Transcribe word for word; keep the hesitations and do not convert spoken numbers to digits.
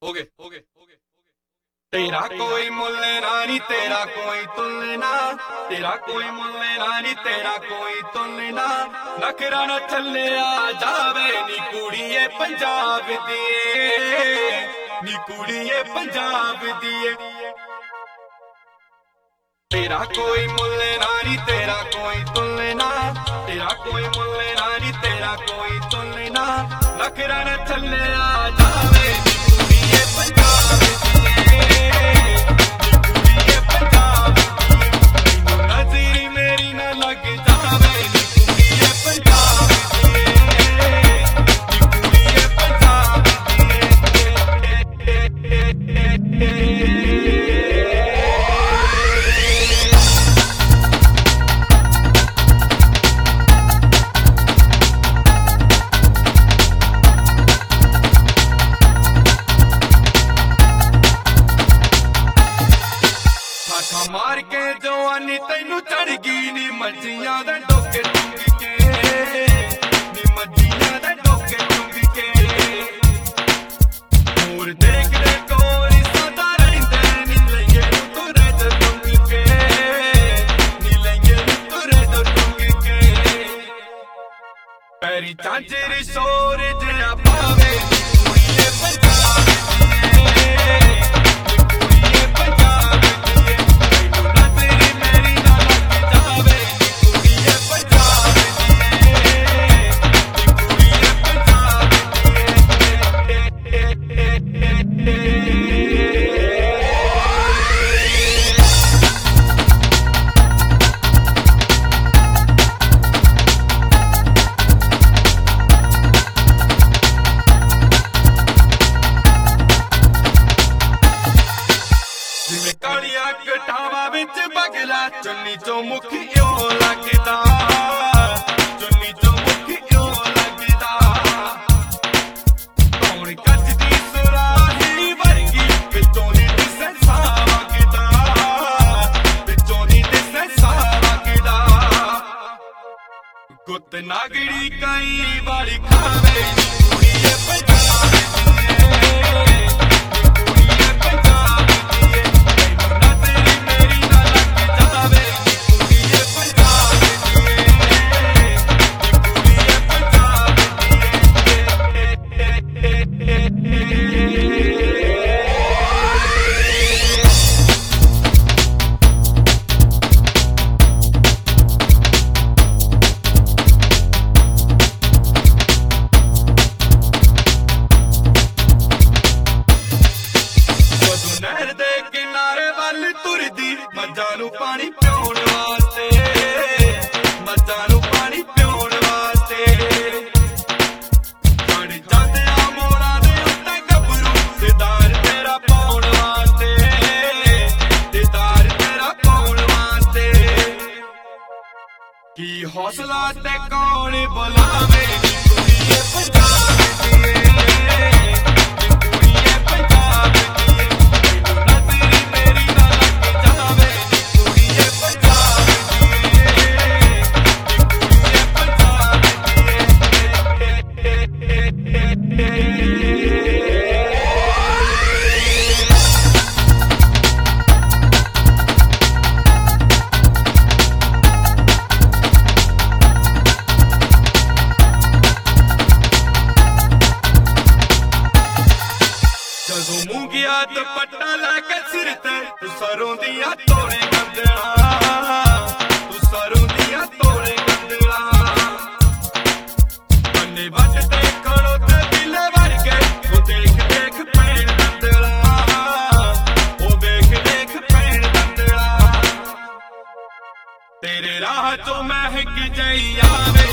हो गए हो गए हो गए तेरा कोई मुल्ल नानी तेरा कोई तुलना तेरा कोई मुल्ल नानी तेरा कोई तुलना नखरा न थल्ले आ जावे नी कुड़िए पंजाब दिए नी कुड़िए पंजाब दिए तेरा कोई मुल्ल नानी तेरा कोई तुलना तेरा कोई मुल्ल नानी तेरा कोई तुलना नखरा न थल्ले आ जावे नी कुड़िए पंजाब मार के जवानी तैनू चढ़ गई नी मज्जियां दे डोके टुंग के नी मज्जियां दे डोके टुंग के मोर देख दे कोई सदा रहंदे नी लंगे तुरे दे टुंग के नी लंगे तुरे दे टुंग के पैरी चांचर शोर जिया पावे कुड़िए पंजाब बगला चुन्नी चो मुख यो लगदा चुन्नी चो मुख यो लगदा कौन कजदी सुराही वर्गी बिचों नी दिसे सावगदा बिचों नी दिसे सावगदा गुत नागड़ी कई वाली खावे कुड़िए पंजाब मज्जां नूं पानी पिउण वास्ते मज्जां नूं पानी पिउण वास्ते चढ़ जांदे आ मोड़ां दे उत्ते गभरू दीदार तेरा पाउण वास्ते दीदार तेरा पाउण वास्ते की हौसला ते कौन बुलावे कुड़िए पंजाब दिए कुड़िए पंजाब मूंगिया दुपट्टा लैके सिर ते तू सरों दिया तोड़े गंदला तू सरों दिया तोड़े गंदला बन्ने बट ते खड़ो ते दिले वर्गे वो देख देख पैण गंदला वो देख देख पैण गंदला तेरे राह चो महक जई आवे